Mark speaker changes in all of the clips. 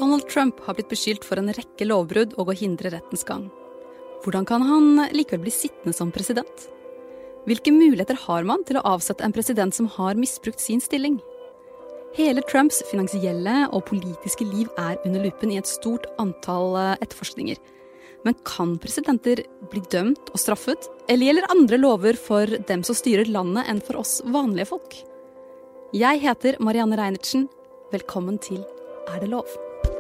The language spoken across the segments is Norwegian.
Speaker 1: Donald Trump har blitt beskyldt for en rekke lovbrudd og å hindre rettens gang. Hvordan kan han likevel bli sittende som president? Hvilke muligheter har man til å avsette en president som har misbrukt sin stilling? Hele Trumps finansielle og politiske liv er under lupen i et stort antall etterforskninger. Men kan presidenter bli dømt og straffet, eller gjelder andre lover for dem som styrer landet enn for oss vanlige folk? Jeg heter Marianne Reinertsen. Velkommen til Er det lov?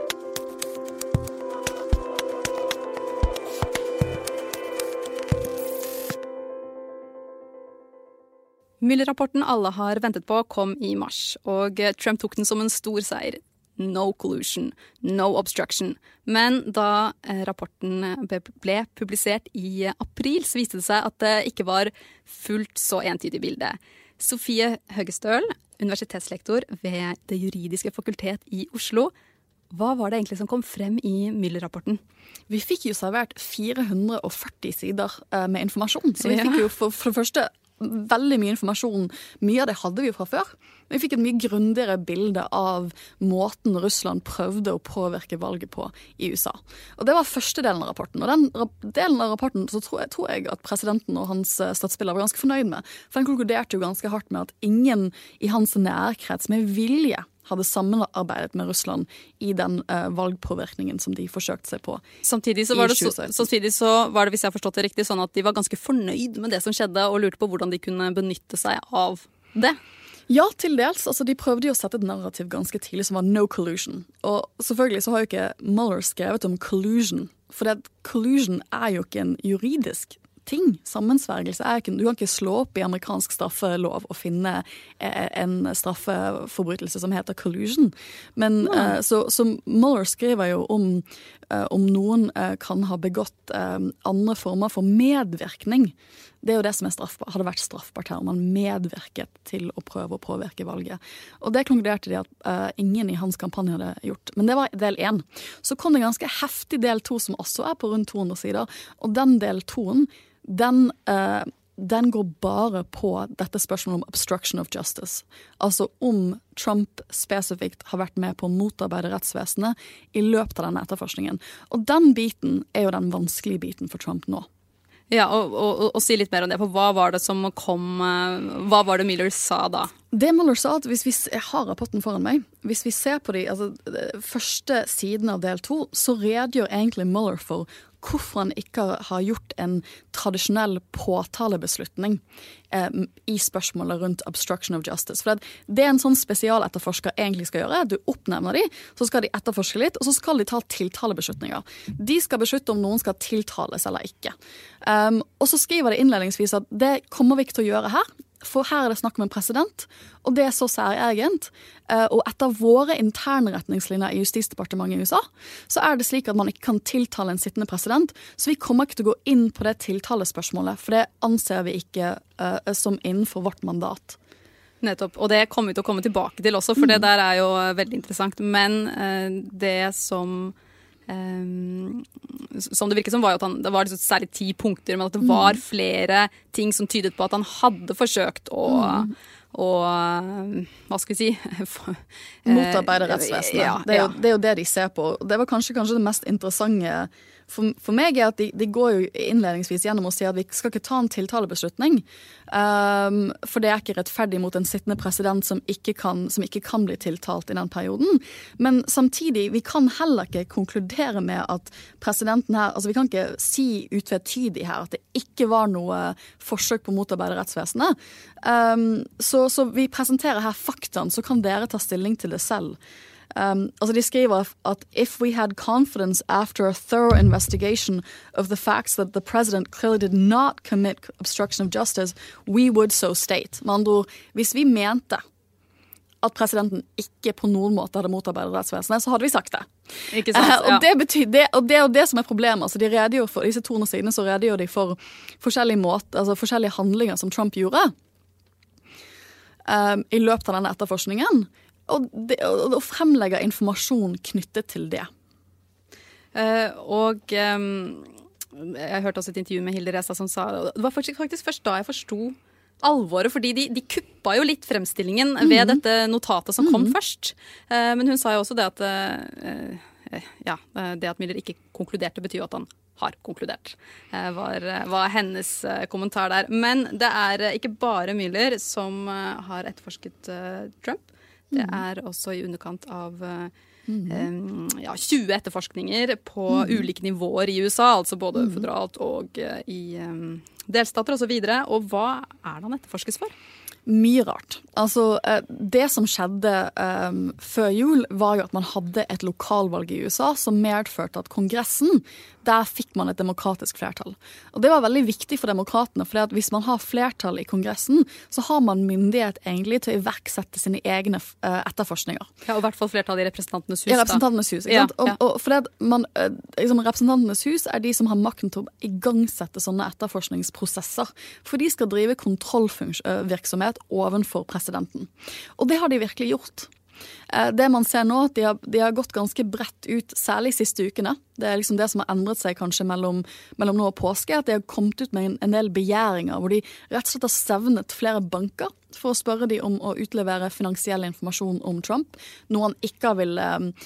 Speaker 1: Mueller-rapporten alle har ventet på kom i mars, og Trump tok den som en stor seier. No collusion, no obstruction. Men da rapporten ble publisert i april, så viste det seg at det ikke var fullt så entydig bilde. Sofie Høgestøl, universitetslektor ved Det juridiske fakultet i Oslo. Hva var det egentlig som kom frem i Mueller-rapporten?
Speaker 2: Vi fikk jo servert 440 sider med informasjon, så vi fikk jo for det første veldig mye informasjon. Mye av det hadde vi jo fra før. Vi fikk et mye grundigere bilde av måten Russland prøvde å påvirke valget på i USA. Og det var første delen av rapporten. Og den delen av rapporten så tror jeg at presidenten og hans statsspiller var ganske fornøyd med. For den konkluderte jo ganske hardt med at ingen i hans nærkrets med vilje hadde samarbeidet med Russland i den valgpåvirkningen som de forsøkte seg på.
Speaker 1: Samtidig så var det, hvis jeg har forstått det riktig, sånn at de var ganske fornøyd med det som skjedde, og lurte på hvordan de kunne benytte seg av det.
Speaker 2: Ja, til dels. Altså, de prøvde jo å sette et narrativ ganske tidlig som var no collusion. Og selvfølgelig så har jo ikke Mueller skrevet om collusion, for collusion er jo ikke en juridisk ting. Sammensvergelse er ikke, du kan ikke slå opp i amerikansk straffelov og finne en straffeforbrytelse som heter collusion. Men så Mueller skriver jo om noen kan ha begått andre former for medvirkning. Det er jo det som hadde vært straffbart her, om man medvirket til å prøve å påvirke valget. Og det konkluderte de at ingen i hans kampanje hadde gjort. Men det var del 1. Så kom det ganske heftig del 2, som også er på rundt 200 sider. Og den del 2, den går bare på dette spørsmålet om obstruction of justice. Altså om Trump spesifikt har vært med på å motarbeide rettsvesenet i løpet av denne etterforskningen. Og den biten er jo den vanskelige biten for Trump nå.
Speaker 1: Ja, og si litt mer om det, for hva var det som kom, hva var det Mueller sa da?
Speaker 2: Det Mueller sa at jeg har rapporten foran meg, hvis vi ser på de første siden av del 2, så redegjør egentlig Mueller for hvorfor han ikke har gjort en tradisjonell påtalebeslutning i spørsmålet rundt obstruction of justice. For det en sånn spesialetterforsker egentlig skal gjøre, du oppnevner de, så skal de etterforske litt, og så skal de ta tiltalebeslutninger. De skal beslutte om noen skal tiltales eller ikke. Og så skriver det innledningsvis at det kommer vi ikke til å gjøre her, for her er det snakk om en president, og det er så særegent. Og etter våre interne retningslinjer i Justisdepartementet i USA, så er det slik at man ikke kan tiltale en sittende president, så vi kommer ikke til å gå inn på det tiltalespørsmålet, for det anser vi ikke som innenfor vårt mandat.
Speaker 1: Nettopp, og det kommer vi til å komme tilbake til også, for det der er jo veldig interessant. Men det som det virket som var jo at det var liksom særlig 10 punkter, men at det var flere ting som tydet på at han hadde forsøkt å hva skal vi si
Speaker 2: motarbeide rettsvesenet. Ja, det er jo det de ser på. Det var kanskje det mest interessante for meg er at de går jo innledningsvis gjennom å si at vi skal ikke ta en tiltalebeslutning, for det er ikke rettferdig mot en sittende president som ikke kan bli tiltalt i den perioden. Men samtidig, vi kan heller ikke konkludere med at presidenten her, altså vi kan ikke si utvetydig her at det ikke var noe forsøk på å motarbeide rettsvesenet. Så vi presenterer her faktaen, så kan dere ta stilling til det selv. Altså de skriver at if we had confidence after a thorough investigation of the facts that the president clearly did not commit obstruction of justice, we would so state. Med andre ord, hvis vi mente at presidenten ikke på noen måte hadde motarbeidet rettsvesenet, så hadde vi sagt det.
Speaker 1: Ikke sant? Ja.
Speaker 2: Og det betyr det, og det er jo det som er problemet. Altså de redegjør for disse 200 sidene, så redegjør de for forskjellige handlinger som Trump gjorde i løpet av denne etterforskningen. Og fremlegger informasjon knyttet til det.
Speaker 1: Jeg hørte også et intervju med Hilde Reza som sa, det var faktisk først da jeg forstod alvoret, fordi de kuppa jo litt fremstillingen ved dette notatet som kom først. Men hun sa jo også det at det at Mueller ikke konkluderte betyr jo at han har konkludert, var hennes kommentar der. Men det ikke bare Mueller som har etterforsket Trump. Det også i underkant av 20 etterforskninger på ulike nivåer i USA, altså både føderalt og i delstater og så videre. Og hva det han etterforskes for?
Speaker 2: Mye rart. Altså, det som skjedde før jul var jo at man hadde et lokalvalg i USA som medførte at Kongressen, der fikk man et demokratisk flertall. Og det var veldig viktig for demokratene, for hvis man har flertall i Kongressen, så har man myndighet egentlig til å iverksette sine egne etterforskninger.
Speaker 1: Ja, og i hvert fall flertall i Representantenes hus.
Speaker 2: Ja, Representantenes hus, ikke sant? Og for Representantenes hus de som har makten til å igangsette sånne etterforskningsprosesser, for de skal drive kontrollvirksomhet ovenfor presidenten. Og det har de virkelig gjort. Det man ser nå, at de har gått ganske bredt ut, særlig siste ukene. Det liksom det som har endret seg kanskje mellom nå og påske, at de har kommet ut med en del begjæringer, hvor de rett og slett har stevnet flere banker for å spørre de om å utlevere finansiell informasjon om Trump, noe han ikke vil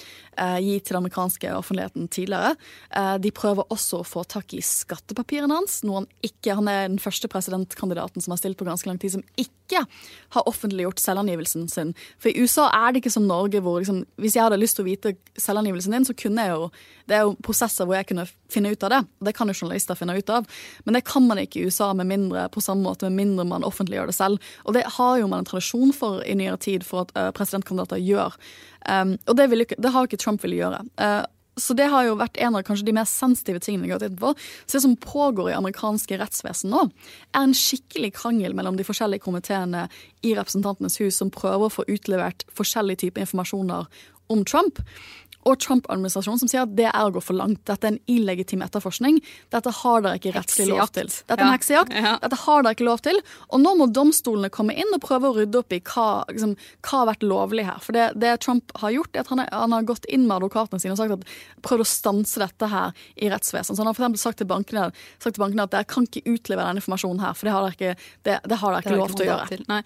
Speaker 2: gi til den amerikanske offentligheten tidligere. De prøver også å få tak i skattepapirene hans, noe han den første presidentkandidaten som har stilt på ganske lang tid, som ikke har offentliggjort selvangivelsen sin. For i USA det ikke som Norge, hvor liksom, hvis jeg hadde lyst til å vite selvangivelsen din, så kunne jeg jo, det jo prosesser hvor jeg kunne finne ut av det. Det kan jo journalister finne ut av. Men det kan man ikke i USA på samme måte, med mindre man offentliggjør det selv. Og det har jo man en tradisjon for i nyere tid for at presidentkandidater gjør. Og det har ikke Trump ville gjøre. Så det har jo vært en av kanskje de mest sensitive tingene jeg har gått inn på. Så det som pågår i amerikanske rettsvesen nå, en skikkelig krangel mellom de forskjellige komiteene i Representantenes hus som prøver å få utlevert forskjellige typer informasjoner om Trump, og Trump-administrasjonen som sier at det å gå for langt. Dette en illegitim etterforskning. Dette har dere ikke rettslig lov til. Dette en heksejakt. Ja. Dette har dere ikke lov til. Og nå må domstolene komme inn og prøve å rydde opp i hva har vært lovlig her. For det Trump har gjort, at han har gått inn med advokatene sine og sagt at prøvd å stanse dette her i rettsvesen. Så han har for eksempel sagt til bankene at dere kan ikke utlevere den informasjonen her, for det har dere ikke lov til å gjøre.
Speaker 1: Nei,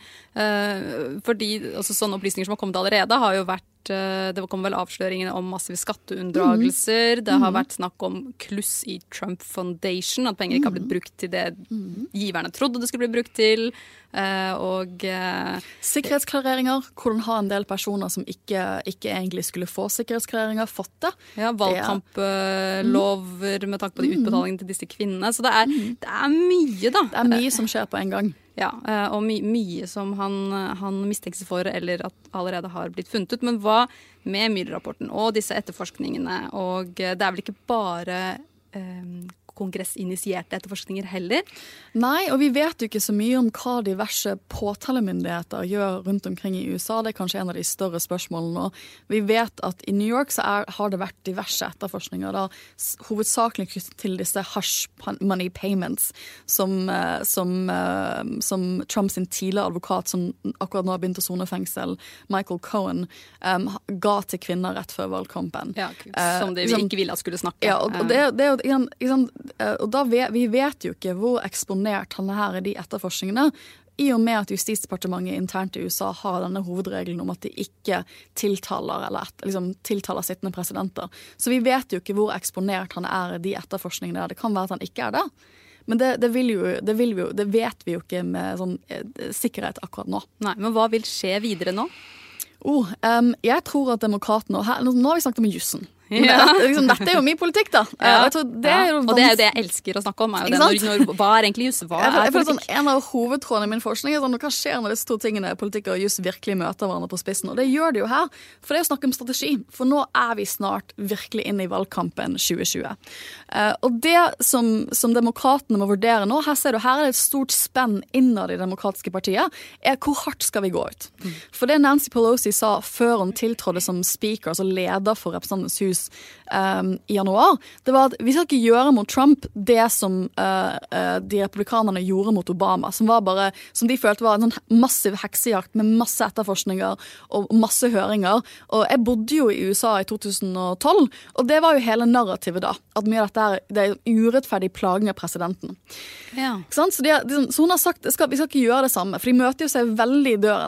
Speaker 1: fordi altså, sånne opplysninger som har kommet allerede har jo vært det kom vel avsløringene om massive skatteunndragelser. Det har vært snakk om kluss i Trump Foundation, at penger ikke har blitt brukt til det giverne trodde det skulle bli brukt til. Og
Speaker 2: sikkerhetsklareringer, hvor den har en del personer som ikke egentlig skulle få sikkerhetsklareringer, fått det.
Speaker 1: Ja, valgkamplover med takk på de utbetalingene til disse kvinnene. Så det er mye, da.
Speaker 2: Det er mye som skjer på en gang.
Speaker 1: Ja, og mye som han mistenkes for eller at allerede har blitt funnet ut. Men hva med Mueller-rapporten og disse etterforskningene? Og det vel ikke bare kongressinitierte etterforskninger heller?
Speaker 2: Nei, og vi vet jo ikke så mye om hva diverse påtalemyndigheter gjør rundt omkring i USA. Det kanskje en av de større spørsmålene nå. Vi vet at i New York så har det vært diverse etterforskninger, da, hovedsakelig knyttet til disse hush money payments som Trumps tidligere advokat, som akkurat nå har begynt å sone fengsel, Michael Cohen, ga til kvinner rett før valgkampen.
Speaker 1: Ja, som de ikke ville at skulle snakke.
Speaker 2: Ja, og vi vet jo ikke hvor eksponert han her i de etterforskningene, i og med at Justisdepartementet internt i USA har denne hovedregelen om at de ikke tiltaler sittende presidenter. Så vi vet jo ikke hvor eksponert han i de etterforskningene. Det kan være at han ikke det. Men det vet vi jo ikke med sånn sikkerhet akkurat nå.
Speaker 1: Nei, men hva vil skje videre nå?
Speaker 2: Jeg tror at demokratene, nå har vi snakket om jussen. Ja. Dette jo min politikk, da.
Speaker 1: Ja. Og det jo det det jeg elsker å snakke om. Hva egentlig juss? Hva politikk?
Speaker 2: En av hovedtrådene i min forskning hva skjer når disse to tingene, politikk og juss, virkelig møter hverandre på spissen? Og det gjør det jo her. For det å snakke om strategi. For nå vi snart virkelig inne i valgkampen 2020. Og det som demokratene må vurdere nå, her ser du, her det et stort spenn innad i det demokratiske partiet, hvor hardt skal vi gå ut? For det Nancy Pelosi sa før hun tiltrådte som speaker, altså leder for Representantenes hus, i januar, det var at vi skal ikke gjøre mot Trump det som de republikanerne gjorde mot Obama, som de følte var en sånn massiv heksejakt med masse etterforskninger og masse høringer. Og jeg bodde jo i USA i 2012, og det var jo hele narrativet da, at mye av dette det urettferdig plaging av presidenten. Ja. Så hun har sagt vi skal ikke gjøre det samme, for de møter jo seg veldig i døren.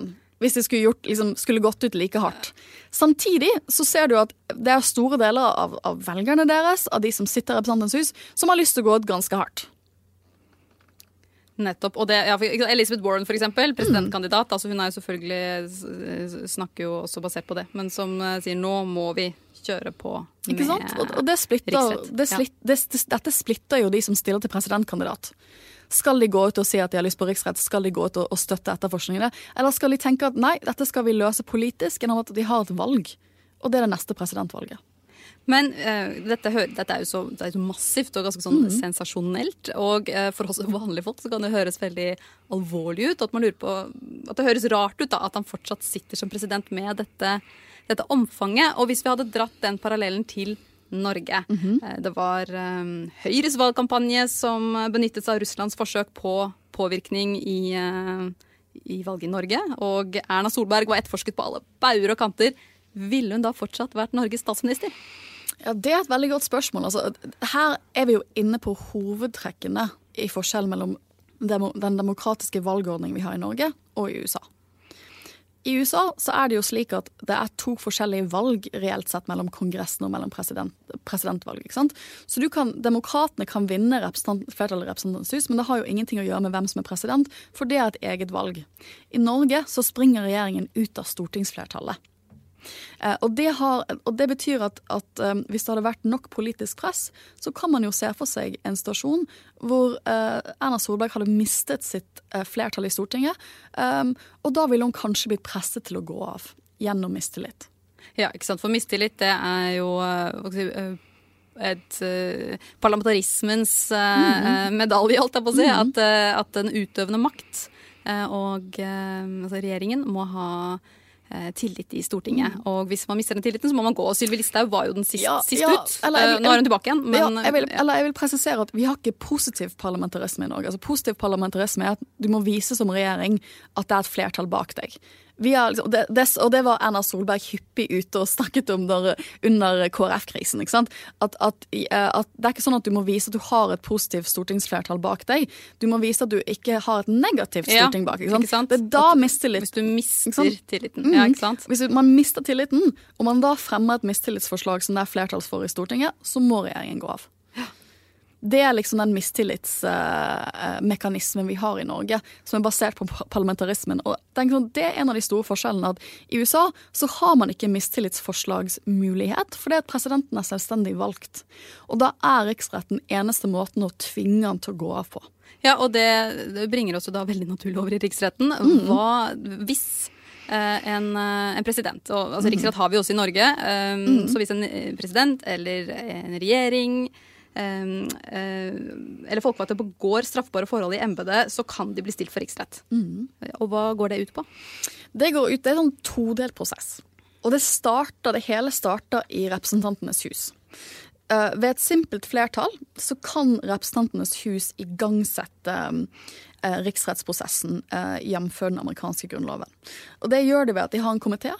Speaker 2: hvis de skulle gått ut like hardt. Samtidig så ser du at det er store deler av velgerne deres, av de som sitter i Representantens hus, som har lyst til å gå ut ganske hardt.
Speaker 1: Nettopp, og Elizabeth Warren for eksempel, presidentkandidat, altså hun er jo selvfølgelig, snakker jo også basert på det, men som sier nå må vi kjøre på med
Speaker 2: ikke sant? Og det dette splitter jo de som stiller til presidentkandidat. Skal de gå ut og si at de har lyst på riksrett, skal de gå ut og støtte etterforskningene, eller skal de tenke at nei, dette skal vi løse politisk gjennom at de har et valg, og det er det neste presidentvalget.
Speaker 1: Men dette er jo så massivt og ganske sånn sensasjonelt, og for oss vanlige folk så kan det høres veldig alvorlig ut, at man lurer på, at det høres rart ut da, at han fortsatt sitter som president med dette omfanget, og hvis vi hadde dratt den parallellen til Norge. Det var Høyres valgkampanje som benyttet seg av Russlands forsøk på påvirkning i valget i Norge, og Erna Solberg var etterforsket på alle bauger og kanter. Ville hun da fortsatt vært Norges statsminister?
Speaker 2: Ja, det er et veldig godt spørsmål. Altså, her er vi jo inne på hovedtrekkene i forskjellen mellom den demokratiske valgordningen vi har i Norge og i USA. I USA så er det jo slik at det er to forskjellige valg reelt sett mellom kongressen og mellom presidentvalg. Ikke sant? Så demokratene kan vinne flertallet i Representantens hus, men det har jo ingenting å gjøre med hvem som er president, for det er et eget valg. I Norge så springer regjeringen ut av stortingsflertallet. Og det betyr at hvis det hadde vært nok politisk press, så kan man jo se for seg en situasjon hvor Erna Solberg hadde mistet sitt flertall i Stortinget, og da ville hun kanskje blitt presset til å gå av gjennom mistillit.
Speaker 1: Ja, ikke sant? For mistillit det er jo et parlamentarismens medalje, holdt jeg på å si, at den utøvende makt og altså regjeringen må ha tillit i Stortinget. Og hvis man mister den tilliten, så må man gå. Og Sylvi Listhaug var jo den sist ut. Nå er hun tilbake igjen. Men,
Speaker 2: jeg vil presisere at vi har ikke positiv parlamentarisme i Norge. Altså, positiv parlamentarisme er at du må vise som regjering at det er et flertall bak deg. Og det var Erna Solberg hyppig ute og snakket om under KrF-krisen. Ikke sant? At det er ikke sånn at du må vise at du har et positivt stortingsflertall bak deg. Du må vise at du ikke har et negativt storting bak. Ikke sant? Det er da mistillit.
Speaker 1: Hvis du mister tilliten. Ja, ikke sant?
Speaker 2: Hvis man mister tilliten, og man da fremmer et mistillitsforslag som det er flertall for i Stortinget, så må regjeringen gå av. Det er liksom den mistillitsmekanismen vi har i Norge, som er basert på parlamentarismen. Og det er en av de store forskjellene, at i USA så har man ikke mistillitsforslagsmulighet, fordi at presidenten er selvstendig valgt. Og da er riksretten eneste måten å tvinge han til å gå av på.
Speaker 1: Ja, og det bringer oss jo da veldig naturlig over i riksretten. Hvis en president, og altså riksrett har vi også i Norge, så hvis en president eller en regjering eller folkevalgte begår straffbare forhold i embetet, så kan de bli stilt for riksrett. Og hva går det ut på?
Speaker 2: Det er en todelt prosess. Og det hele starter i Representantenes hus. Ved et simpelt flertall så kan Representantenes hus igangsette riksrettsprosessen jevnfør den amerikanske grunnloven. Og det gjør de ved at de har en komité.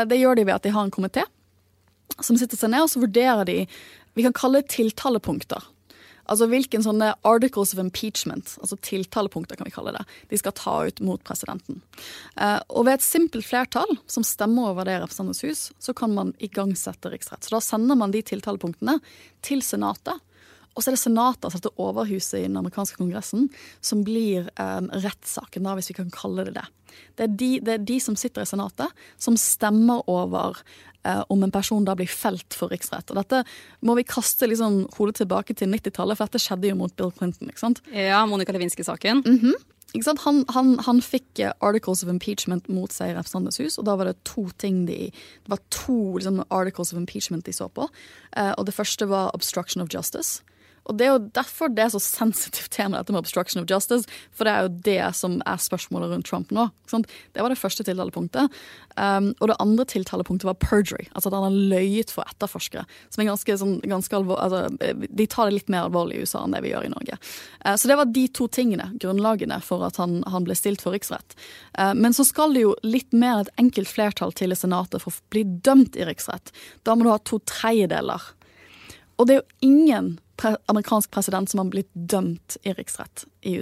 Speaker 2: Som sitter seg ned, og så vurderer de, vi kan kalle det tiltalepunkter. Altså hvilken sånne articles of impeachment, altså tiltalepunkter kan vi kalle det, de skal ta ut mot presidenten. Og ved et simpelt flertall som stemmer over det i Representantenes hus, så kan man igangsette riksrett. Så da sender man de tiltalepunktene til senatet, og så er det senatet, altså dette overhuset i den amerikanske kongressen, som blir rettssaken da, hvis vi kan kalle det det. Det er de som sitter i senatet, som stemmer over om en person da blir felt for riksrett. Og dette må vi kaste liksom hodet tilbake til 90-tallet, for dette skjedde jo mot Bill Clinton, ikke sant?
Speaker 1: Ja, Monica Lewinsky-saken.
Speaker 2: Ikke sant? Han fikk articles of impeachment mot seg i Representantenes hus, og da var det to liksom, articles of impeachment de så på. Og det første var obstruction of justice. Og det er jo derfor det er så sensitivt tema, dette med obstruction of justice, for det er jo det som er spørsmålet rundt Trump nå. Ikke sant? Det var det første tiltalepunktet. Og det andre tiltalepunktet var perjury, altså at han har løyet for etterforskere, som er ganske alvorlig, altså de tar det litt mer alvorlig i USA enn det vi gjør i Norge. Så det var de to tingene, grunnlagene for at han ble stilt for riksrett. Men så skal det jo litt mer et enkelt flertall til i senatet for å bli dømt i riksrett. Da må du ha 2/3. Og det er jo ingen amerikansk president som har blitt dømt i riksrett i USA.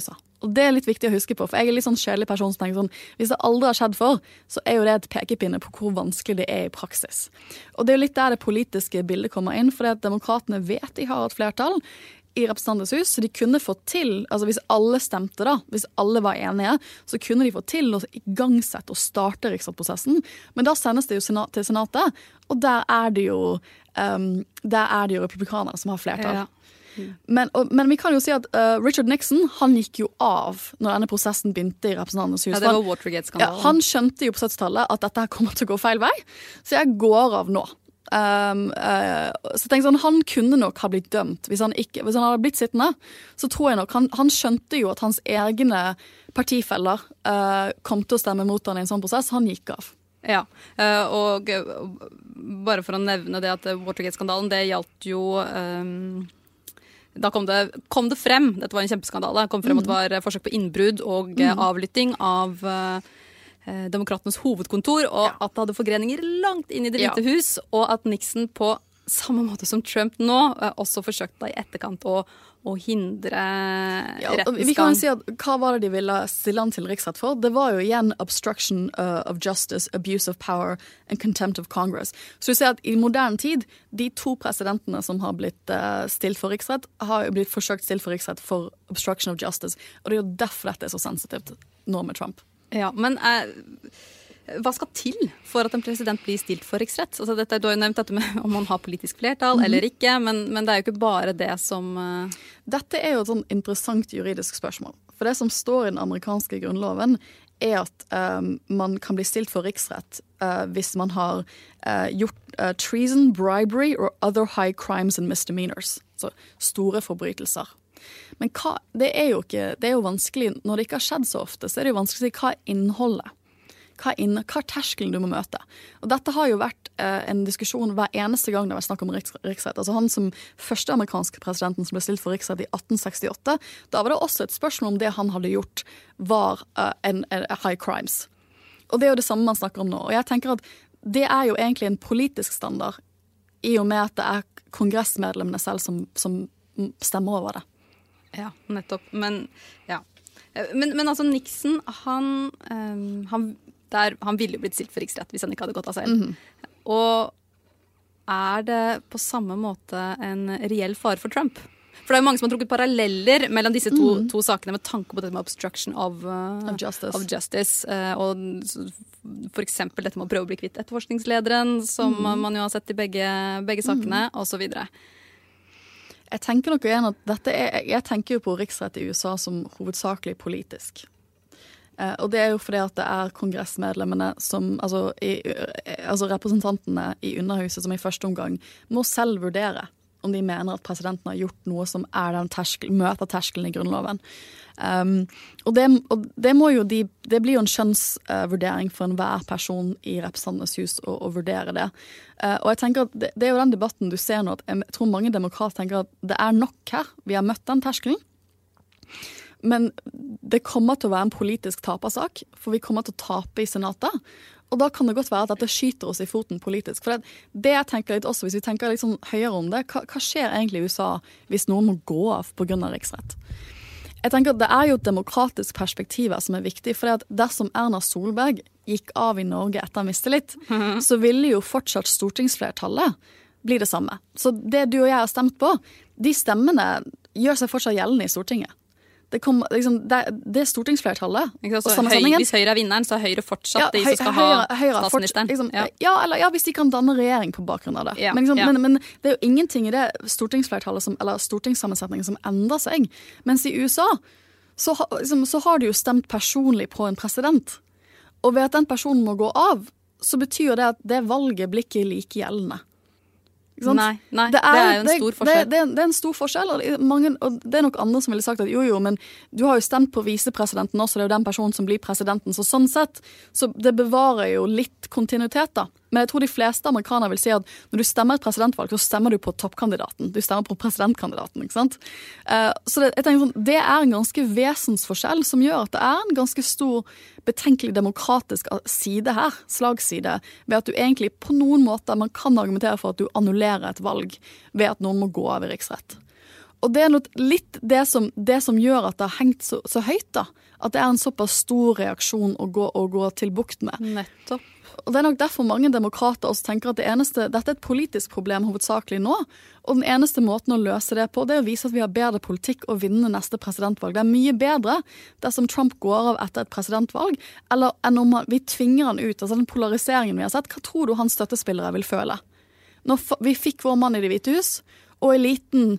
Speaker 2: Og det litt viktig å huske på, for jeg litt sånn kjedelig person som tenker sånn, hvis det aldri har skjedd før, så jo det et pekepinne på hvor vanskelig det i praksis. Og det jo litt der det politiske bildet kommer inn, fordi at demokratene vet de har et flertall i representantenes hus, så de kunne få til, altså hvis alle stemte da, hvis alle var enige, så kunne de få til å igangsette og starte riksrettsprosessen, men da sendes det jo til senatet, og der det jo republikanerne som har flertall.
Speaker 1: Ja.
Speaker 2: Men vi kan jo si at Richard Nixon, han gikk jo av når denne prosessen begynte i representantenes hus.
Speaker 1: Ja, det var Watergate-skandalen.
Speaker 2: Ja, han skjønte jo på 70-tallet at dette kommer til å gå feil vei, så jeg går av nå. Så tenk sånn, han kunne nok ha blitt dømt hvis han hadde blitt sittende, så tror jeg nok han skjønte jo at hans egne partifeller kom til å stemme mot han i en sånn prosess. Han gikk av.
Speaker 1: Ja, og bare for å nevne det at Watergate-skandalen, det gjaldt jo da kom det frem, dette var en kjempeskandale, kom frem at det var forsøk på innbrudd og avlytting av demokratenes hovedkontor, og at det hadde forgreninger langt inn i Det hvite hus, og at Nixon på samme måte som Trump nå også forsøkte i etterkant å hindre rettens
Speaker 2: Vi kan jo si at hva var det de ville stille han til riksrett for? Det var jo igjen obstruction of justice, abuse of power and contempt of Congress. Så du ser at i moderne tid, de 2 presidentene som har blitt stilt for riksrett, har jo blitt forsøkt stilt for riksrett for obstruction of justice, og det er jo derfor dette så sensitivt nå med Trump.
Speaker 1: Ja, men hva skal til for at en president blir stilt for riksrett? Altså du har jo nevnt dette med om man har politisk flertall eller ikke, men det jo ikke bare det som
Speaker 2: Dette jo et sånn interessant juridisk spørsmål. For det som står i den amerikanske grunnloven at man kan bli stilt for riksrett hvis man har gjort treason, bribery or other high crimes and misdemeanors. Så store forbrytelser. Men det jo vanskelig, når det ikke har skjedd så ofte, så det jo vanskelig å si hva innholdet. Hva terskelen du må møte. Og dette har jo vært en diskusjon hver eneste gang det har vært snakk om riksrett. Altså han som første amerikanske presidenten som ble stilt for riksrett i 1868, da var det også et spørsmål om det han hadde gjort var en high crimes. Og det jo det samme man snakker om nå. Og jeg tenker at det jo egentlig en politisk standard i og med at det kongressmedlemmene selv som stemmer over det.
Speaker 1: Ja, nettopp. Men altså Nixon, han ville jo blitt stilt for riksrett hvis han ikke hadde gått av selv. Og det på samme måte en reell fare for Trump? For det jo mange som har trukket paralleller mellom disse to sakene med tanke på dette med obstruction of justice. Og for eksempel dette med å prøve å bli kvitt etterforskningslederen, som man jo har sett i begge sakene, og så videre.
Speaker 2: Jeg tenker nok igjen at jeg tenker jo på riksrett i USA som hovedsakelig politisk. Og det jo fordi at det kongressmedlemmene som, altså representantene i underhuset som i første omgang må selv vurdere om de mener at presidenten har gjort noe som den møter terskelen i grunnloven. Og det blir jo en skjønnsvurdering for enhver person i representantenes hus å vurdere det. Og jeg tenker at det jo den debatten du ser nå, at jeg tror mange demokrater tenker at det nok her, vi har møtt den terskelen, men det kommer til å være en politisk tapersak, for vi kommer til å tape i senatet, og da kan det godt være at dette skyter oss i foten politisk. For det jeg tenker litt også, hvis vi tenker litt sånn høyere om det, hva skjer egentlig i USA hvis noen må gå av på grunn av riksrett? Jeg tenker at det jo et demokratisk perspektiv som viktig, for dersom Erna Solberg gikk av i Norge etter mistillit, så ville jo fortsatt stortingsflertallet bli det samme. Så det du og jeg har stemt på, de stemmene gjør seg fortsatt gjeldende i Stortinget. Det stortingsflertallet og sammensetningen.
Speaker 1: Hvis Høyre vinneren, så Høyre fortsatt de som skal ha statsministeren.
Speaker 2: Hvis de kan danne regjering på bakgrunn av det.
Speaker 1: Ja,
Speaker 2: men det jo ingenting i det stortingsflertallet eller stortingssammensetningen som endrer seg. Mens i USA så har de jo stemt personlig på en president. Og ved at den personen må gå av, så betyr det at det valget blir ikke like gjeldende.
Speaker 1: Nei, det jo en stor forskjell.
Speaker 2: Det en stor forskjell, og det nok andre som ville sagt at jo, men du har jo stemt på visepresidenten også, det jo den personen som blir presidenten, så sånn sett, så det bevarer jo litt kontinuitet da. Men jeg tror de fleste amerikanere vil si at når du stemmer et presidentvalg, så stemmer du på toppkandidaten. Du stemmer på presidentkandidaten, ikke sant? Så jeg tenker sånn, det en ganske vesensforskjell som gjør at det en ganske stor betenkelig demokratisk side her, slagside, ved at du egentlig på noen måter, man kan argumentere for at du annullerer et valg ved at noen må gå av i riksrett. Og det litt det som gjør at det har hengt så høyt da, at det en såpass stor reaksjon å gå til bukt med.
Speaker 1: Nettopp.
Speaker 2: Og det nok derfor mange demokrater også tenker at dette et politisk problem hovedsakelig nå, og den eneste måten å løse det på, det å vise at vi har bedre politikk og vinne neste presidentvalg. Det mye bedre dersom Trump går av etter et presidentvalg, eller enn om vi tvinger han ut, altså den polariseringen vi har sett. Hva tror du hans støttespillere vil føle? Når vi fikk vår mann i Det hvite hus, og eliten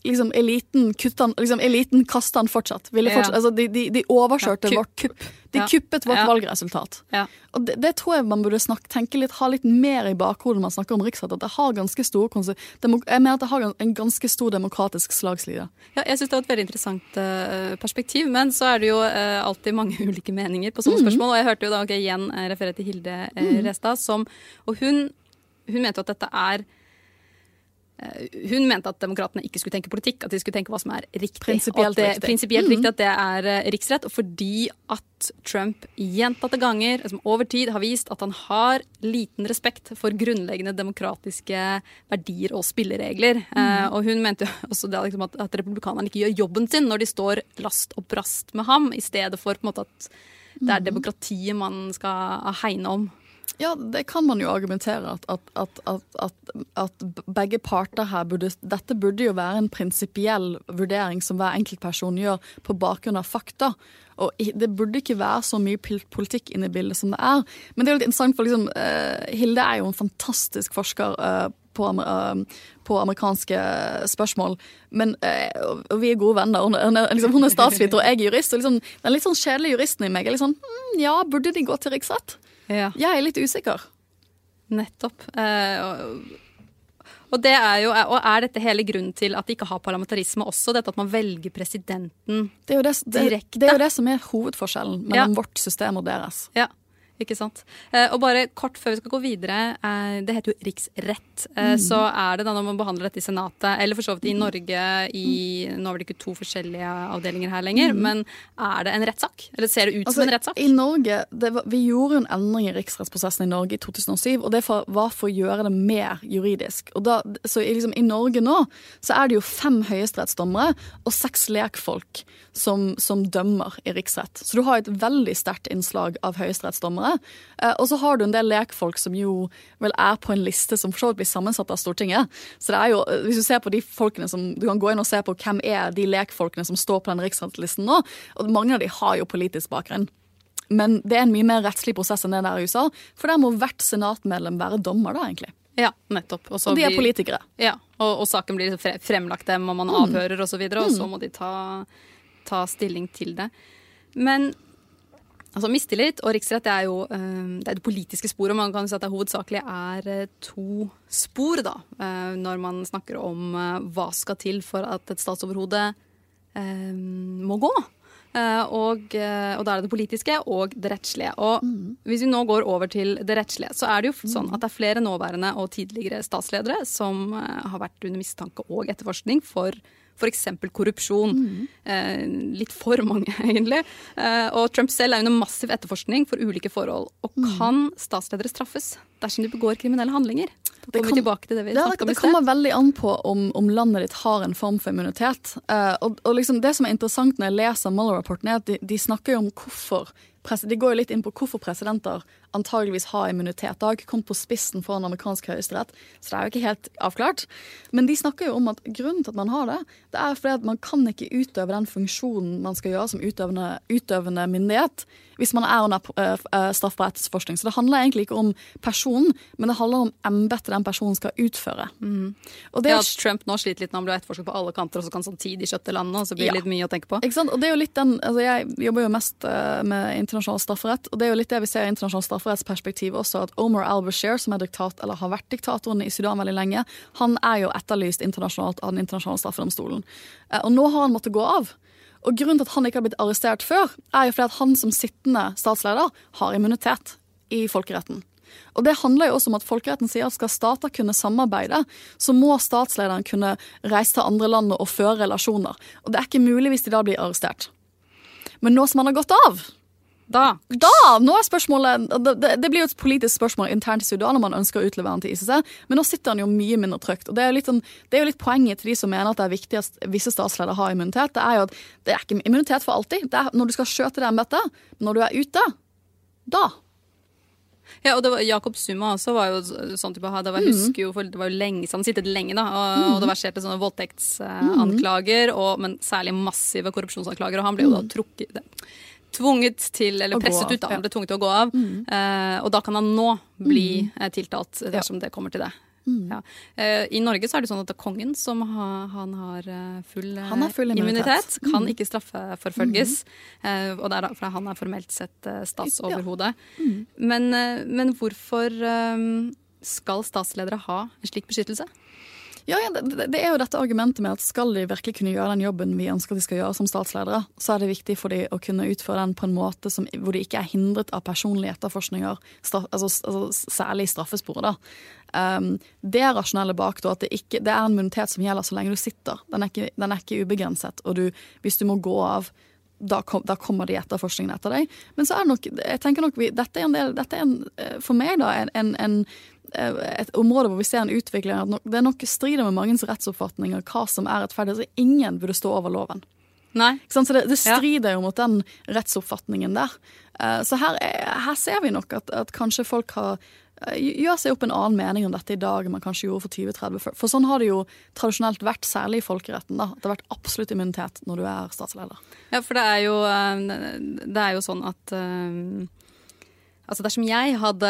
Speaker 2: kastet han fortsatt. Altså de overkjørte vårt kupp. De kuppet vårt valgresultat. Ja. Og det tror jeg man burde ha litt mer i bakhodet når man snakker om riksrett, at det har ganske store jeg mener at det har en ganske stor demokratisk slagslide.
Speaker 1: Ja, jeg synes det var et veldig interessant perspektiv, men så det jo alltid mange ulike meninger på sånne spørsmål, og jeg hørte jo da igjen referere til Hilde Restad, og hun mente at dette hun mente at demokratene ikke skulle tenke politikk, at de skulle tenke hva som riktig. Prinsipielt riktig at det riksrett, og fordi at Trump gjentatte ganger, over tid har vist at han har liten respekt for grunnleggende demokratiske verdier og spilleregler. Og hun mente jo også det, at republikanerne ikke gjør jobben sin når de står last og brast med ham, i stedet for på en måte at det demokratiet man skal hegne om.
Speaker 2: Ja, det kan man jo argumentere at begge parter her dette burde jo være en prinsipiell vurdering som hver enkelt person gjør på bakgrunn av fakta. Og det burde ikke være så mye politikk inne i bildet som det Men det jo litt interessant, for Hilde jo en fantastisk forsker på amerikanske spørsmål, men og vi gode venner. Hun statsviter, og jeg jurist, og den litt sånn kjedelige juristen i meg litt sånn, ja, burde de gå til riksrett? Ja. Jeg litt usikker.
Speaker 1: Nettopp. Og det jo, og dette hele grunnen til at de ikke har parlamentarisme også, dette at man velger presidenten direkte?
Speaker 2: Det jo det som hovedforskjellen mellom vårt system og deres.
Speaker 1: Ja. Ikke sant? Og bare kort før vi skal gå videre, det heter jo riksrett. Så det da når man behandler dette i senatet, eller for så vidt i Norge, nå det ikke 2 forskjellige avdelinger her lenger, men det en rettssak? Eller ser det ut som en rettssak?
Speaker 2: I Norge, vi gjorde en endring i riksrettsprosessen i Norge i 2007, og det var for å gjøre det mer juridisk. Og så i Norge nå, så det jo 5 høyesterettsdommere og 6 lekfolk som dømmer i riksrett. Så du har et veldig sterkt innslag av høyesterettsdommere. Og så har du en del lekfolk som jo vel på en liste som for så vidt blir sammensatt av Stortinget. Så det jo, hvis du ser på de folkene som, du kan gå inn og se på hvem de lekfolkene som står på den riksrettslisten nå, og mange av de har jo politisk bakgrunn. Men det en mye mer rettslig prosess enn det der i USA, for der må hvert senatmedlem være dommer da, egentlig.
Speaker 1: Ja, nettopp. Og
Speaker 2: de politikere.
Speaker 1: Ja, og saken blir fremlagt dem, og man avhører og så videre, og så må de ta stilling til det. Men altså mistillit og riksrett det jo det politiske sporet, og man kan si at det hovedsakelig 2 spor da, når man snakker om hva skal til for at et statsoverhode må gå. Og da det politiske og det rettslige. Og hvis vi nå går over til det rettslige, så det jo sånn at det flere nåværende og tidligere statsledere som har vært under mistanke og etterforskning for eksempel korrupsjon. Litt for mange, egentlig. Og Trump selv under massiv etterforskning for ulike forhold. Og kan statsledere straffes dersom de begår kriminelle handlinger? Da kommer vi tilbake til det vi snakket om i sted. Det kommer veldig an på om landet ditt har en form for immunitet. Og det som interessant når jeg leser Mueller-rapporten at de snakker jo om hvorfor de går jo litt inn på hvorfor presidenter antageligvis har immunitet. Det har ikke kommet på spissen for en amerikansk høyesterett, så det jo ikke helt avklart. Men de snakker jo om at grunnen til at man har det fordi at man kan ikke utøve den funksjonen man skal gjøre som utøvende myndighet hvis man under straffbar etterforskning. Så det handler egentlig ikke om personen, men det handler om embetet den personen skal utføre. Og at Trump nå sliter litt når han blir etterforsket på alle kanter, og så kan samtidig skjøtte landet, og så blir det litt mye å tenke på.
Speaker 2: Ikke sant? Og det jo litt jeg jobber jo mest med internasjonal strafferett, og det jo litt det vi ser i internasjonal strafferettsperspektiv også, at Omar al-Bashir, som har vært diktatoren i Sudan veldig lenge, han jo etterlyst internasjonalt av den internasjonale straffedomstolen. Og nå har han måttet gå av. Og grunnen til at han ikke har blitt arrestert før, jo fordi at han som sittende statsleder har immunitet i folkeretten. Og det handler jo også om at folkeretten sier at skal stater kunne samarbeide, så må statslederen kunne reise til andre land og føre relasjoner. Og det ikke mulig hvis de da blir arrestert. Men nå som han har gått av, Nå spørsmålet, det blir jo et politisk spørsmål internt i Sudan om man ønsker å utlevere han til ICC, men nå sitter han jo mye mindre trygt. Og det er jo litt poenget til de som mener at det er viktig at visse statsledere har immunitet. Det er jo at det er ikke immunitet for alltid. Det er når du skal skjøte det embetet, når du er ute, da.
Speaker 1: Ja, og Jacob Zuma også var jo sånn type, det var jo lenge, så han sittet lenge da, og det verserte sånne voldtektsanklager, men særlig massive korrupsjonsanklager, og han ble jo da tvunget til, eller presset ut da, han ble tvunget til å gå av, og da kan han nå bli tiltalt dersom det kommer til det. Ja. I Norge så er det sånn at det er kongen som han har full immunitet, kan ikke straffeforfølges, og det er for han er formelt sett statsoverhode. Men hvorfor skal statsledere ha en slik beskyttelse?
Speaker 2: Ja, det er jo dette argumentet med at skal de virkelig kunne gjøre den jobben vi ønsker at de skal gjøre som statsledere, så er det viktig for de å kunne utføre den på en måte hvor de ikke er hindret av personlige etterforskninger, altså særlig straffesporet da. Det er rasjonelle bak da, at det er en immunitet som gjelder så lenge du sitter. Den er ikke ubegrenset, og hvis du må gå av, da kommer de etterforskningen etter deg. Men så er det nok, jeg tenker nok, dette er for meg da et område hvor vi ser en utvikling at det er nok strider med mangens rettsoppfatninger hva som er rettferdig, så ingen burde stå over loven.
Speaker 1: Nei.
Speaker 2: Så det strider jo mot den rettsoppfatningen der. Så her ser vi nok at kanskje folk gjør seg opp en annen mening om dette i dag enn man kanskje gjorde for 20-30. For sånn har det jo tradisjonelt vært, særlig i folkeretten da. Det har vært absolutt immunitet når du er statsleder. Ja,
Speaker 1: for det er jo sånn at altså dersom jeg hadde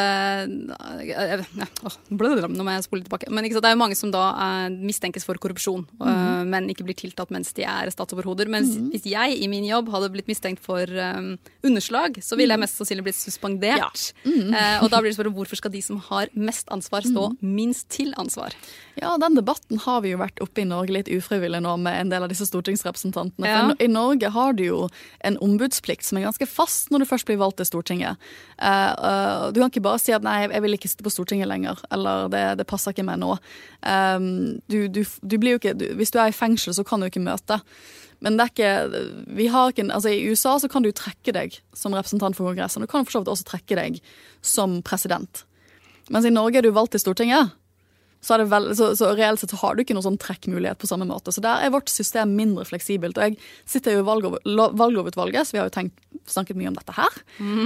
Speaker 1: nå må jeg spole tilbake, men det er jo mange som da mistenkes for korrupsjon, men ikke blir tiltalt mens de er statsoverhoder. Men hvis jeg i min jobb hadde blitt mistenkt for underslag, så ville jeg mest sannsynlig blitt suspendert. Og da blir det spørsmål hvorfor skal de som har mest ansvar stå minst til ansvar?
Speaker 2: Ja, den debatten har vi jo vært oppe i Norge litt ufrivillig nå med en del av disse stortingsrepresentantene. For i Norge har du jo en ombudsplikt som er ganske fast når du først blir valgt til Stortinget. Du kan ikke bare si at nei, jeg vil ikke sitte på Stortinget lenger, eller det passer ikke meg nå. Du blir jo ikke, hvis du er i fengsel så kan du ikke møte. Men det er ikke, altså i USA så kan du trekke deg som representant for kongressen, du kan for så vidt også trekke deg som president. Mens i Norge er du valgt til Stortinget, så reelt sett så har du ikke noen sånn trekkmulighet på samme måte. Så der er vårt system mindre fleksibelt. Og jeg sitter jo i valglovutvalget, så vi har jo snakket mye om dette her.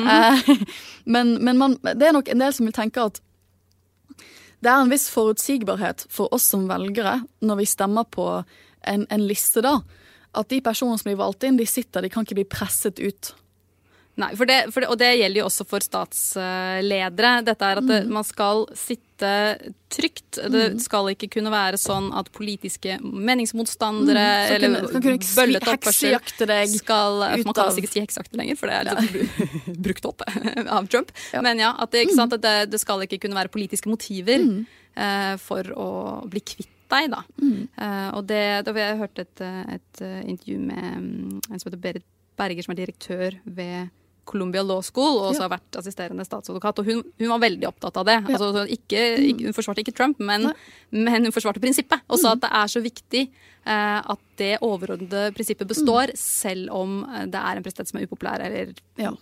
Speaker 2: Men det er nok en del som vil tenke at det er en viss forutsigbarhet for oss som velgere når vi stemmer på en liste da. At de personene som blir valgt inn, de kan ikke bli presset ut.
Speaker 1: Nei, og det gjelder jo også for statsledere. Dette er at man skal sitte trygt. Det skal ikke kunne være sånn at politiske meningsmotstandere eller bøllete oppførsel skal, man kan ikke si hekseakte lenger, for det er litt brukt opp av Trump. Ja. Men ja, at det skal ikke kunne være politiske motiver for å bli kvitt deg da. Og da har jeg hørt et intervju med en som heter Berit Berger, som er direktør ved Columbia Law School, og også har vært assisterende statsadvokat, og hun var veldig opptatt av det. Altså, hun forsvarte ikke Trump, men hun forsvarte prinsippet, og sa at det er så viktig at det overordnede prinsippet består, selv om det er en president som er upopulær, eller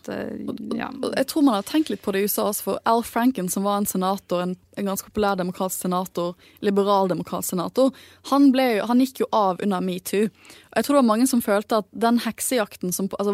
Speaker 2: Jeg tror man har tenkt litt på det i USA også, for Al Franken, som var en senator, en ganske populær demokratisk senator, liberal demokratisk senator, han gikk jo av under MeToo. Og jeg tror det var mange som følte at den heksejakten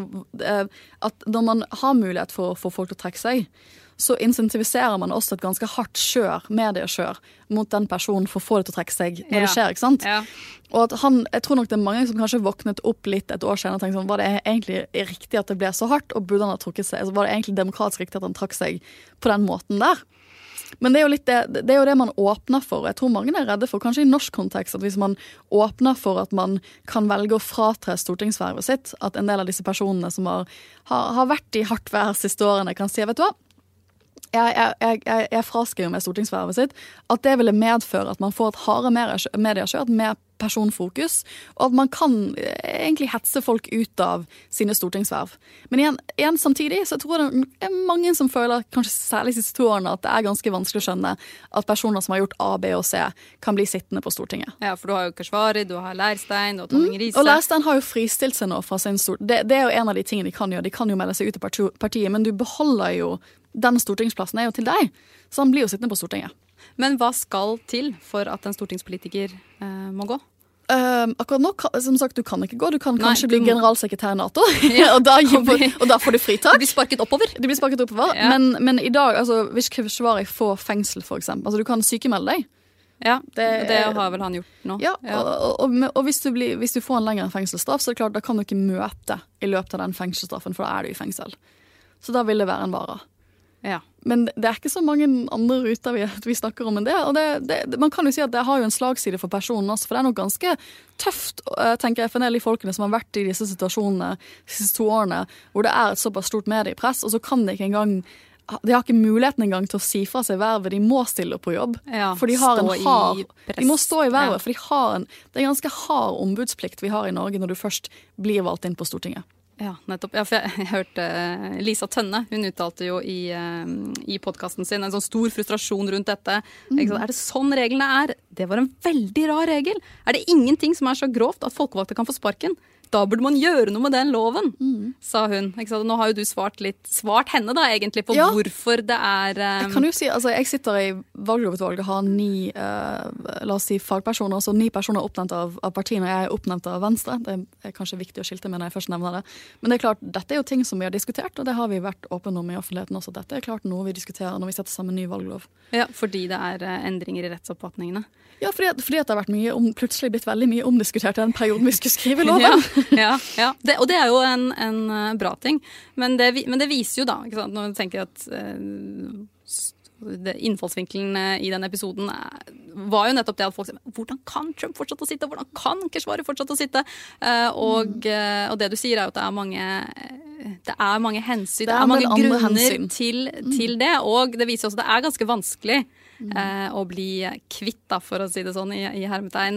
Speaker 2: at når man har mulighet for å få folk til å trekke seg, så insentiviserer man også et ganske hardt mediekjør mot den personen for å få det til å trekke seg når det skjer, ikke sant? Ja. Og at jeg tror nok det er mange som kanskje våknet opp litt et år senere og tenkte sånn, var det egentlig riktig at det ble så hardt, og burde han ha trukket seg? Altså, var det egentlig demokratisk riktig at han trakk seg på den måten der? Men det er jo det man åpner for. Jeg tror mange er redde for, kanskje i norsk kontekst, at hvis man åpner for at man kan velge å fratre stortingsvervet sitt, at en del av disse personene som har vært i hardt vær siste årene kan si, vet du hva, jeg fraskriver med stortingsvervet sitt, at det ville medføre at man får et hardere mediekjør, at mer personfokus, og at man kan egentlig hetse folk ut av sine stortingsverv. Men igjen samtidig så tror jeg det er mange som føler, kanskje særlig de siste 2 årene, at det er ganske vanskelig å skjønne at personer som har gjort A, B og C, kan bli sittende på Stortinget.
Speaker 1: Ja, for du har jo Keshvari, du har Leirstein, du har Tonning Riise.
Speaker 2: Og Leirstein har jo fristilt seg nå fra sin det er jo en av de tingene de kan gjøre. De kan jo melde seg ut av partiet, men du beholder jo den stortingsplassen er jo til deg, så han blir jo sittende på Stortinget.
Speaker 1: Men hva skal til for at en stortingspolitiker må gå?
Speaker 2: Akkurat nå, som sagt, du kan ikke gå. Du kan kanskje bli generalsekretær i NATO,
Speaker 1: ja,
Speaker 2: og da får du fritak.
Speaker 1: Du blir sparket oppover.
Speaker 2: Ja. Men i dag, altså, hvis Keshvari får fengsel, for eksempel, altså du kan sykemelde deg.
Speaker 1: Ja, det har vel han gjort nå.
Speaker 2: Ja, og hvis du får en lengre fengselsstraff, så er det klart, da kan du ikke møte i løpet av den fengselsstraffen, for da er du i fengsel. Så da vil det være en vare.
Speaker 1: Ja.
Speaker 2: Men det er ikke så mange andre ruter vi snakker om enn det. Og man kan jo si at det har jo en slagside for personen også, for det er nok ganske tøft, tenker jeg, for en del av de folkene som har vært i disse situasjonene de siste 2 årene, hvor det er et såpass stort mediepress, og så kan de ikke engang de har ikke muligheten engang til å si fra seg vervet. De må stille på jobb. Ja, for de må stå i vervet, for det er en ganske hard ombudsplikt vi har i Norge når du først blir valgt inn på Stortinget.
Speaker 1: Ja, nettopp. Ja, for jeg hørte Lisa Tønne, hun uttalte jo i podcasten sin en sånn stor frustrasjon rundt dette. Er det sånn reglene er? Det var en veldig rar regel. Er det ingenting som er så grovt at folkevalgte kan få sparken? Da burde man gjøre noe med den loven, sa hun. Nå har jo du svart henne da, egentlig, på hvorfor det er...
Speaker 2: Jeg kan jo si, altså jeg sitter i valglovutvalget, har 9, la oss si, fagpersoner, så 9 personer er oppnevnt av partiene, og jeg er oppnevnt av Venstre. Det er kanskje viktig å skilte med når jeg først nevner det. Men det er klart, dette er jo ting som vi har diskutert, og det har vi vært åpne om i offentligheten også. Dette er klart noe vi diskuterer når vi setter sammen ny valglov.
Speaker 1: Ja, fordi det er endringer i rettsoppfatningene.
Speaker 2: Ja, fordi det har vært plutselig blitt veldig mye omdiskutert i den perioden vi skulle skrive loven.
Speaker 1: Ja. Og det er jo en bra ting. Men det viser jo da, ikke sant? Når du tenker at innfallsvinkelen i den episoden var jo nettopp det at folk sier, hvordan kan Trump fortsette å sitte? Hvordan kan Keshvari fortsette å sitte? Og det du sier er jo at det er mange hensyn, det er mange grunner til det, og det viser også at det er ganske vanskelig å bli kvitt, da, for å si det sånn, i hermetegn,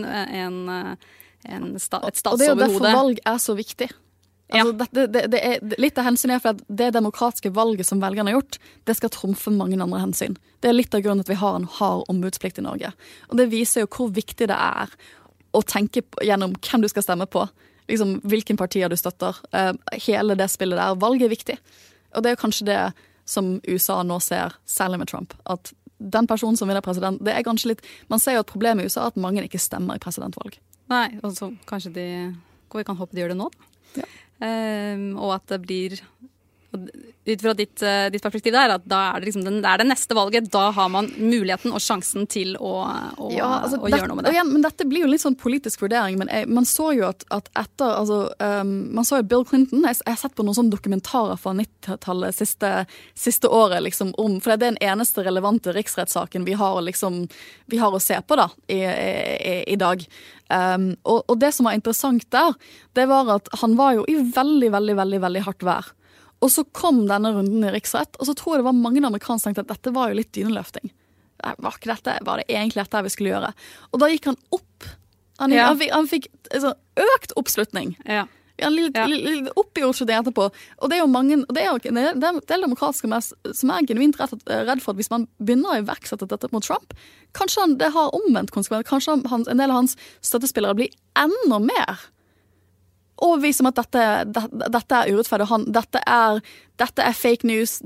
Speaker 1: et statsoverhode.
Speaker 2: Og det er jo derfor valg er så viktig. Altså, det er litt av hensynet for at det demokratiske valget som velgerne har gjort, det skal trumfe mange andre hensyn. Det er litt av grunnen at vi har en hard ombudsplikt i Norge. Og det viser jo hvor viktig det er å tenke gjennom hvem du skal stemme på. Liksom, hvilken partier du støtter. Hele det spillet der. Valget er viktig. Og det er kanskje det som USA nå ser, særlig med Trump. At den personen som vinner president, det er kanskje litt... Man ser jo at problemet i USA er at mange ikke stemmer i presidentvalg.
Speaker 1: Nei, og så kanskje vi kan håpe de gjør det nå. Ja. Og at det blir... Ut fra ditt perspektiv der, at da er det liksom det er det neste valget, da har man muligheten og sjansen til å gjøre noe med det.
Speaker 2: Ja, men dette blir jo litt sånn politisk vurdering, men man så jo at etter, man så jo Bill Clinton, jeg har sett på noen sånne dokumentarer fra 90-tallet siste året, liksom, for det er den eneste relevante riksrettssaken vi har å se på da, i dag. Og det som var interessant der, det var at han var jo i veldig, veldig, veldig, veldig hardt vær. Og så kom denne runden i riksrett, og så tror jeg det var mange amerikanere som tenkte at dette var jo litt dyneløfting. Var det egentlig dette vi skulle gjøre? Og da gikk han opp. Han fikk økt oppslutning. Ja. Han litt opp i oppslutning etterpå. Og det er jo mange, og det er demokratiske som er genuint redd for at hvis man begynner å iverksette dette mot Trump, kanskje det har omvendt konsekvens. Kanskje en del av hans støttespillere blir enda mer overbevist om at dette er urettferdig. Dette er fake news.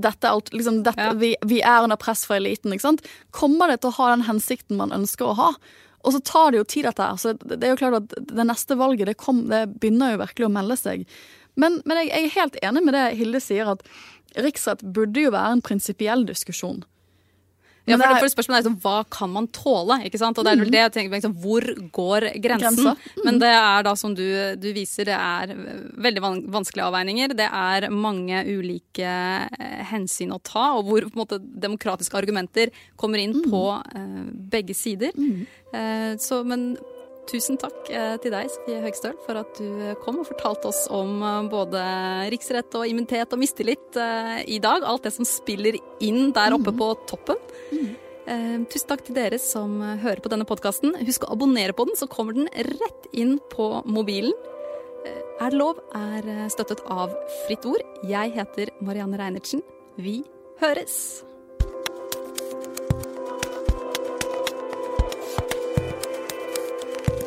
Speaker 2: Vi er under press fra eliten. Ikke sant? Kommer det til å ha den hensikten man ønsker å ha? Og så tar det jo tid dette her. Så det er jo klart at det neste valget, det begynner jo virkelig å melde seg. Men jeg er helt enig med det Hilde sier, at riksrett burde jo være en prinsipiell diskusjon.
Speaker 1: Ja, for spørsmålet er hva kan man tåle, ikke sant? Og det er vel det jeg tenker, hvor går grensen? Men det er da, som du viser, det er veldig vanskelige avveininger. Det er mange ulike hensyn å ta, og hvor på en måte demokratiske argumenter kommer inn på begge sider. Men tusen takk til deg, Sofie Høgstøl, for at du kom og fortalte oss om både riksrett og immunitet og mistillit i dag. Alt det som spiller inn der oppe på toppen. Tusen takk til dere som hører på denne podcasten. Husk å abonnere på den, så kommer den rett inn på mobilen. Er det lov er støttet av Fritt Ord. Jeg heter Marianne Reinertsen. Vi høres!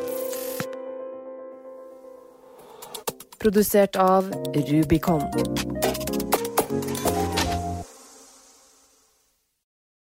Speaker 3: Produsert av Rubicon.